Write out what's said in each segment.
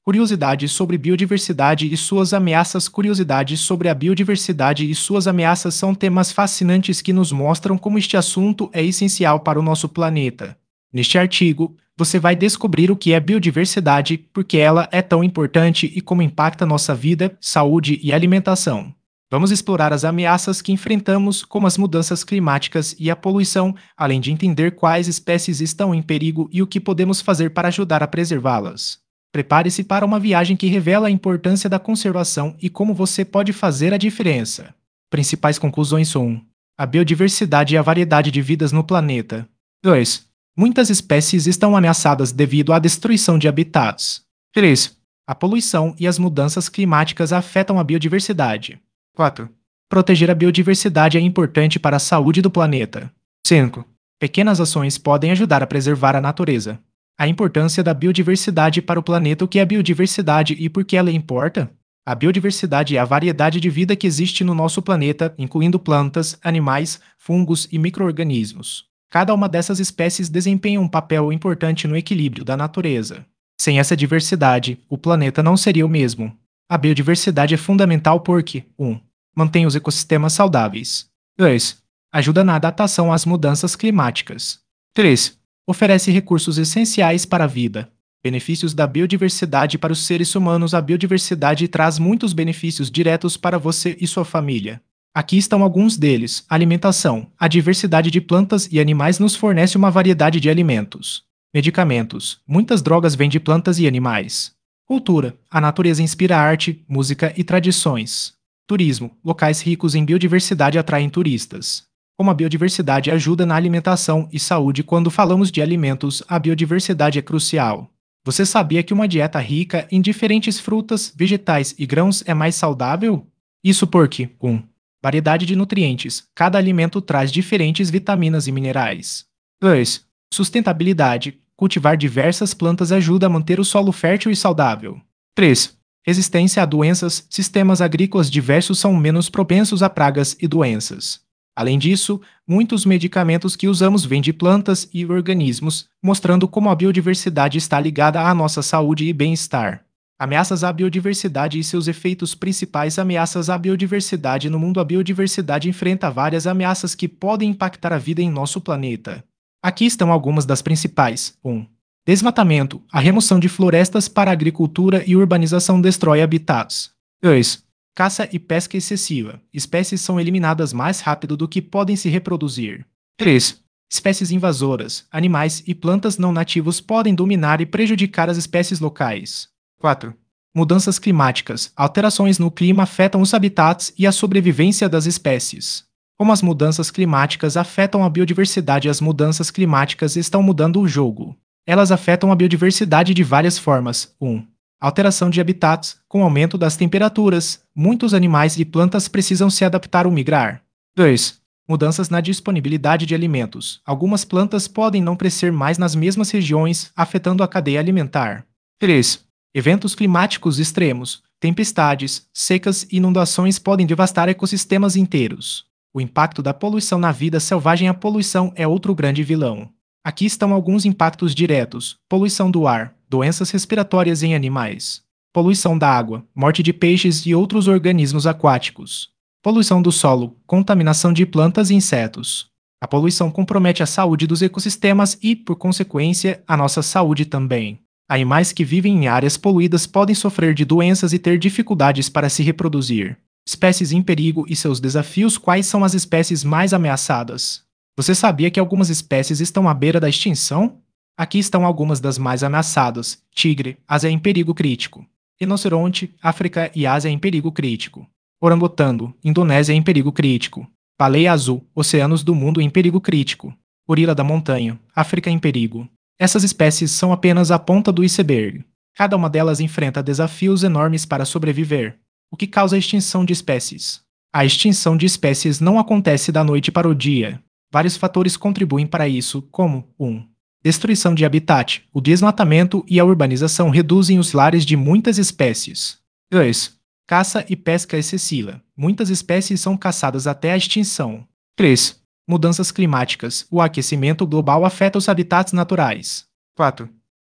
Curiosidade sobre biodiversidade e suas ameaças. Curiosidade sobre a biodiversidade e suas ameaças são temas fascinantes que nos mostram como este assunto é essencial para o nosso planeta. Neste artigo, você vai descobrir o que é biodiversidade, por que ela é tão importante e como impacta nossa vida, saúde e alimentação. Vamos explorar as ameaças que enfrentamos, como as mudanças climáticas e a poluição, além de entender quais espécies estão em perigo e o que podemos fazer para ajudar a preservá-las. Prepare-se para uma viagem que revela a importância da conservação e como você pode fazer a diferença. Principais conclusões são: 1. A biodiversidade e a variedade de vidas no planeta. 2. Muitas espécies estão ameaçadas devido à destruição de habitats. 3. A poluição e as mudanças climáticas afetam a biodiversidade. 4. Proteger a biodiversidade é importante para a saúde do planeta. 5. Pequenas ações podem ajudar a preservar a natureza. A importância da biodiversidade para o planeta. O que é biodiversidade e por que ela importa? A biodiversidade é a variedade de vida que existe no nosso planeta, incluindo plantas, animais, fungos e micro-organismos. Cada uma dessas espécies desempenha um papel importante no equilíbrio da natureza. Sem essa diversidade, o planeta não seria o mesmo. A biodiversidade é fundamental porque 1. Mantém os ecossistemas saudáveis. 2. Ajuda na adaptação às mudanças climáticas. 3. Oferece recursos essenciais para a vida. Benefícios da biodiversidade para os seres humanos. A biodiversidade traz muitos benefícios diretos para você e sua família. Aqui estão alguns deles. Alimentação. A diversidade de plantas e animais nos fornece uma variedade de alimentos. Medicamentos. Muitas drogas vêm de plantas e animais. Cultura. A natureza inspira arte, música e tradições. Turismo. Locais ricos em biodiversidade atraem turistas. Como a biodiversidade ajuda na alimentação e saúde. Quando falamos de alimentos, a biodiversidade é crucial. Você sabia que uma dieta rica em diferentes frutas, vegetais e grãos é mais saudável? Isso porque 1. Variedade de nutrientes. Cada alimento traz diferentes vitaminas e minerais. 2. Sustentabilidade. Cultivar diversas plantas ajuda a manter o solo fértil e saudável. 3. Resistência a doenças. Sistemas agrícolas diversos são menos propensos a pragas e doenças. Além disso, muitos medicamentos que usamos vêm de plantas e organismos, mostrando como a biodiversidade está ligada à nossa saúde e bem-estar. Ameaças à biodiversidade e seus efeitos principais. Ameaças à biodiversidade no mundo. A biodiversidade enfrenta várias ameaças que podem impactar a vida em nosso planeta. Aqui estão algumas das principais. 1. Desmatamento. A remoção de florestas para a agricultura e urbanização destrói habitats. 2. Caça e pesca excessiva. Espécies são eliminadas mais rápido do que podem se reproduzir. 3. Espécies invasoras. Animais e plantas não nativos podem dominar e prejudicar as espécies locais. 4. Mudanças climáticas. Alterações no clima afetam os habitats e a sobrevivência das espécies. Como as mudanças climáticas afetam a biodiversidade? As mudanças climáticas estão mudando o jogo. Elas afetam a biodiversidade de várias formas. 1. Alteração de habitats. Com o aumento das temperaturas, muitos animais e plantas precisam se adaptar ou migrar. 2. Mudanças na disponibilidade de alimentos. Algumas plantas podem não crescer mais nas mesmas regiões, afetando a cadeia alimentar. 3. Eventos climáticos extremos. Tempestades, secas e inundações podem devastar ecossistemas inteiros. O impacto da poluição na vida selvagem. A poluição é outro grande vilão. Aqui estão alguns impactos diretos: poluição do ar, doenças respiratórias em animais; poluição da água, morte de peixes e outros organismos aquáticos; poluição do solo, contaminação de plantas e insetos. A poluição compromete a saúde dos ecossistemas e, por consequência, a nossa saúde também. Animais que vivem em áreas poluídas podem sofrer de doenças e ter dificuldades para se reproduzir. Espécies em perigo e seus desafios. Quais são as espécies mais ameaçadas? Você sabia que algumas espécies estão à beira da extinção? Aqui estão algumas das mais ameaçadas. Tigre, Ásia em perigo crítico. Rinoceronte, África e Ásia em perigo crítico. Orangotango, Indonésia em perigo crítico. Baleia azul, oceanos do mundo em perigo crítico. Gorila da montanha, África em perigo. Essas espécies são apenas a ponta do iceberg. Cada uma delas enfrenta desafios enormes para sobreviver. O que causa a extinção de espécies? A extinção de espécies não acontece da noite para o dia. Vários fatores contribuem para isso, como 1. Destruição de habitat. O desmatamento e a urbanização reduzem os lares de muitas espécies. 2. Caça e pesca excessiva. Muitas espécies são caçadas até a extinção. 3. Mudanças climáticas. O aquecimento global afeta os habitats naturais. 4.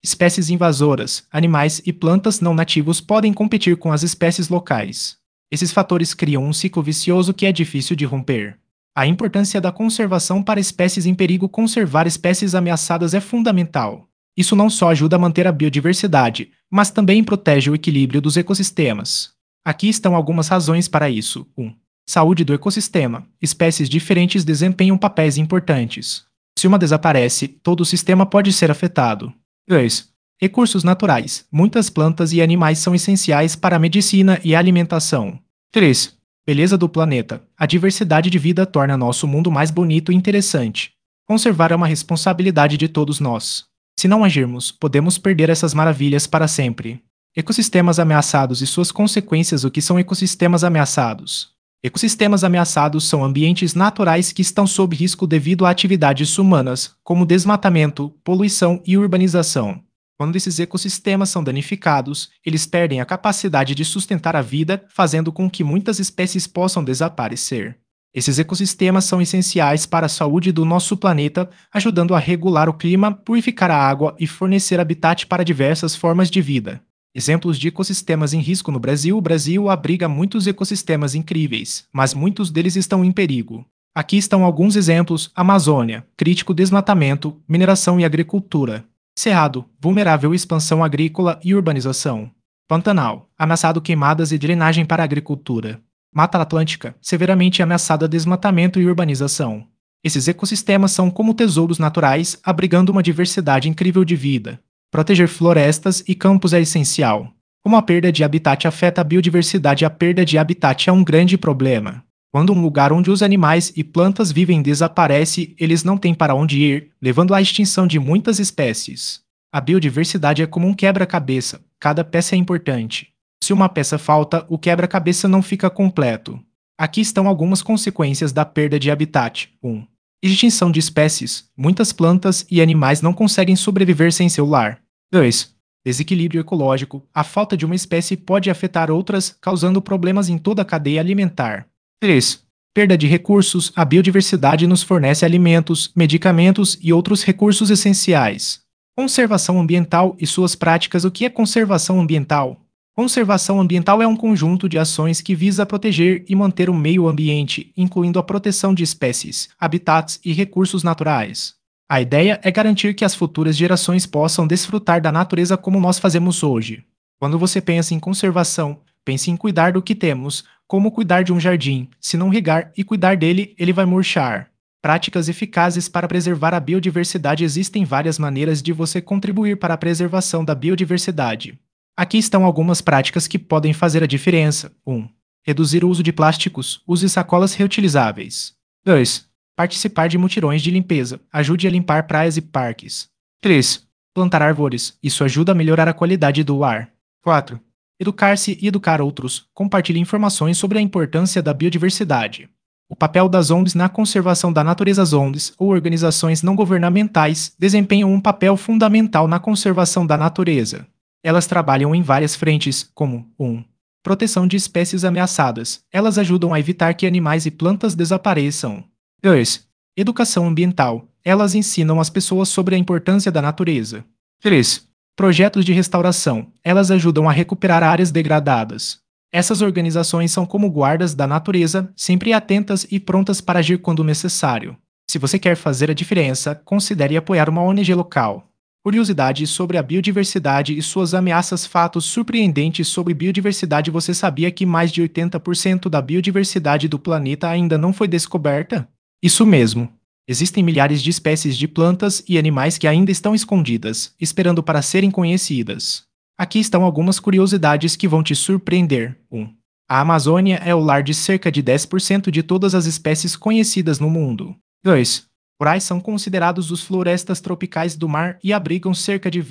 Espécies invasoras, animais e plantas não nativos podem competir com as espécies locais. Esses fatores criam um ciclo vicioso que é difícil de romper. A importância da conservação para espécies em perigo. Conservar espécies ameaçadas é fundamental. Isso não só ajuda a manter a biodiversidade, mas também protege o equilíbrio dos ecossistemas. Aqui estão algumas razões para isso. 1. Saúde do ecossistema. Espécies diferentes desempenham papéis importantes. Se uma desaparece, todo o sistema pode ser afetado. 2. Recursos naturais. Muitas plantas e animais são essenciais para a medicina e a alimentação. 3. Beleza do planeta. A diversidade de vida torna nosso mundo mais bonito e interessante. Conservar é uma responsabilidade de todos nós. Se não agirmos, podemos perder essas maravilhas para sempre. Ecossistemas ameaçados e suas consequências. O que são ecossistemas ameaçados? Ecossistemas ameaçados são ambientes naturais que estão sob risco devido a atividades humanas, como desmatamento, poluição e urbanização. Quando esses ecossistemas são danificados, eles perdem a capacidade de sustentar a vida, fazendo com que muitas espécies possam desaparecer. Esses ecossistemas são essenciais para a saúde do nosso planeta, ajudando a regular o clima, purificar a água e fornecer habitat para diversas formas de vida. Exemplos de ecossistemas em risco no Brasil. O Brasil abriga muitos ecossistemas incríveis, mas muitos deles estão em perigo. Aqui estão alguns exemplos: Amazônia, crítico desmatamento, mineração e agricultura. Cerrado, vulnerável expansão agrícola e urbanização. Pantanal, ameaçado queimadas e drenagem para a agricultura. Mata Atlântica, severamente ameaçada desmatamento e urbanização. Esses ecossistemas são como tesouros naturais, abrigando uma diversidade incrível de vida. Proteger florestas e campos é essencial. Como a perda de habitat afeta a biodiversidade, a perda de habitat é um grande problema. Quando um lugar onde os animais e plantas vivem desaparece, eles não têm para onde ir, levando à extinção de muitas espécies. A biodiversidade é como um quebra-cabeça, cada peça é importante. Se uma peça falta, o quebra-cabeça não fica completo. Aqui estão algumas consequências da perda de habitat. 1. Extinção de espécies. Muitas plantas e animais não conseguem sobreviver sem seu lar. 2. Desequilíbrio ecológico. A falta de uma espécie pode afetar outras, causando problemas em toda a cadeia alimentar. 3. Perda de recursos. A biodiversidade nos fornece alimentos, medicamentos e outros recursos essenciais. Conservação ambiental e suas práticas. O que é conservação ambiental? Conservação ambiental é um conjunto de ações que visa proteger e manter o meio ambiente, incluindo a proteção de espécies, habitats e recursos naturais. A ideia é garantir que as futuras gerações possam desfrutar da natureza como nós fazemos hoje. Quando você pensa em conservação, pense em cuidar do que temos, como cuidar de um jardim. Se não regar e cuidar dele, ele vai murchar. Práticas eficazes para preservar a biodiversidade. Existem várias maneiras de você contribuir para a preservação da biodiversidade. Aqui estão algumas práticas que podem fazer a diferença. 1. Reduzir o uso de plásticos. Use sacolas reutilizáveis. 2. Participar de mutirões de limpeza. Ajude a limpar praias e parques. 3. Plantar árvores. Isso ajuda a melhorar a qualidade do ar. 4. Educar-se e educar outros. Compartilhe informações sobre a importância da biodiversidade. O papel das ONGs na conservação da natureza. As ONGs, ou organizações não governamentais, desempenham um papel fundamental na conservação da natureza. Elas trabalham em várias frentes, como 1. Proteção de espécies ameaçadas. Elas ajudam a evitar que animais e plantas desapareçam. 2. Educação ambiental. Elas ensinam as pessoas sobre a importância da natureza. 3. Projetos de restauração. Elas ajudam a recuperar áreas degradadas. Essas organizações são como guardas da natureza, sempre atentas e prontas para agir quando necessário. Se você quer fazer a diferença, considere apoiar uma ONG local. Curiosidades sobre a biodiversidade e suas ameaças. Fatos surpreendentes sobre biodiversidade. Você sabia que mais de 80% da biodiversidade do planeta ainda não foi descoberta? Isso mesmo. Existem milhares de espécies de plantas e animais que ainda estão escondidas, esperando para serem conhecidas. Aqui estão algumas curiosidades que vão te surpreender. 1. A Amazônia é o lar de cerca de 10% de todas as espécies conhecidas no mundo. 2. Corais são considerados os florestas tropicais do mar e abrigam cerca de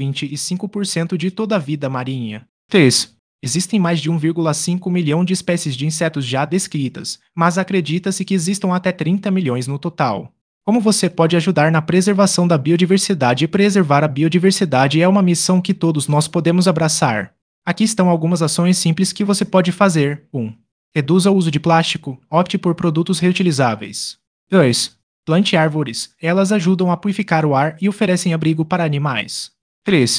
25% de toda a vida marinha. 3. Existem mais de 1,5 milhão de espécies de insetos já descritas, mas acredita-se que existam até 30 milhões no total. Como você pode ajudar na preservação da biodiversidade? Preservar a biodiversidade é uma missão que todos nós podemos abraçar. Aqui estão algumas ações simples que você pode fazer. 1. Reduza o uso de plástico, opte por produtos reutilizáveis. 2. Plante árvores, elas ajudam a purificar o ar e oferecem abrigo para animais. 3.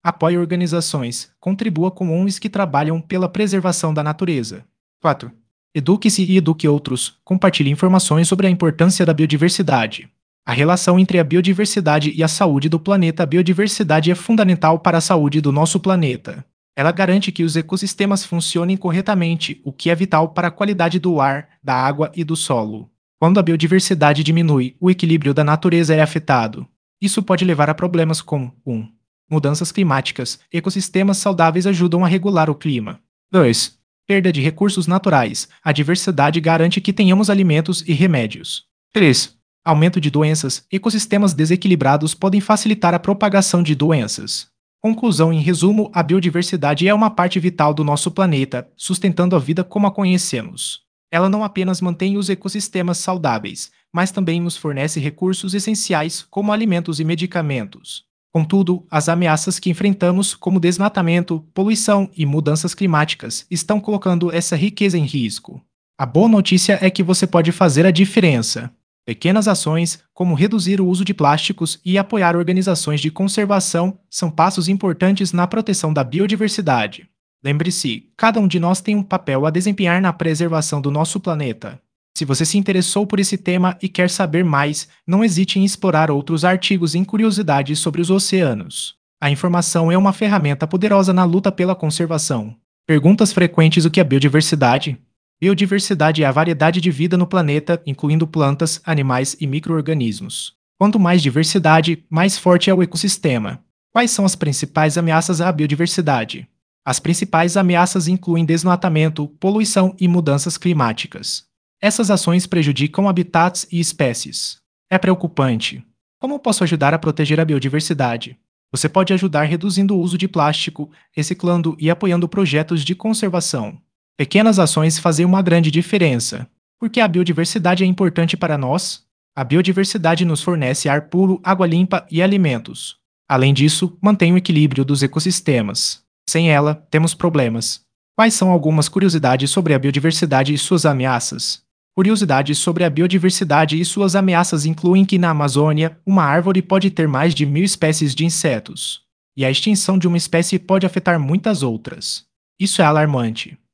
Apoie organizações, contribua com ONGs que trabalham pela preservação da natureza. 4. Eduque-se e eduque outros. Compartilhe informações sobre a importância da biodiversidade. A relação entre a biodiversidade e a saúde do planeta. A biodiversidade é fundamental para a saúde do nosso planeta. Ela garante que os ecossistemas funcionem corretamente, o que é vital para a qualidade do ar, da água e do solo. Quando a biodiversidade diminui, o equilíbrio da natureza é afetado. Isso pode levar a problemas como 1. Mudanças climáticas. Ecossistemas saudáveis ajudam a regular o clima. 2. Perda de recursos naturais. A diversidade garante que tenhamos alimentos e remédios. 3. Aumento de doenças. Ecossistemas desequilibrados podem facilitar a propagação de doenças. Conclusão: em resumo, a biodiversidade é uma parte vital do nosso planeta, sustentando a vida como a conhecemos. Ela não apenas mantém os ecossistemas saudáveis, mas também nos fornece recursos essenciais como alimentos e medicamentos. Contudo, as ameaças que enfrentamos, como desmatamento, poluição e mudanças climáticas, estão colocando essa riqueza em risco. A boa notícia é que você pode fazer a diferença. Pequenas ações, como reduzir o uso de plásticos e apoiar organizações de conservação, são passos importantes na proteção da biodiversidade. Lembre-se, cada um de nós tem um papel a desempenhar na preservação do nosso planeta. Se você se interessou por esse tema e quer saber mais, não hesite em explorar outros artigos em curiosidades sobre os oceanos. A informação é uma ferramenta poderosa na luta pela conservação. Perguntas frequentes: o que é biodiversidade? Biodiversidade é a variedade de vida no planeta, incluindo plantas, animais e micro-organismos. Quanto mais diversidade, mais forte é o ecossistema. Quais são as principais ameaças à biodiversidade? As principais ameaças incluem desmatamento, poluição e mudanças climáticas. Essas ações prejudicam habitats e espécies. É preocupante. Como posso ajudar a proteger a biodiversidade? Você pode ajudar reduzindo o uso de plástico, reciclando e apoiando projetos de conservação. Pequenas ações fazem uma grande diferença. Por que a biodiversidade é importante para nós? A biodiversidade nos fornece ar puro, água limpa e alimentos. Além disso, mantém o equilíbrio dos ecossistemas. Sem ela, temos problemas. Quais são algumas curiosidades sobre a biodiversidade e suas ameaças? Curiosidades sobre a biodiversidade e suas ameaças incluem que na Amazônia, uma árvore pode ter mais de 1000 espécies de insetos. E a extinção de uma espécie pode afetar muitas outras. Isso é alarmante.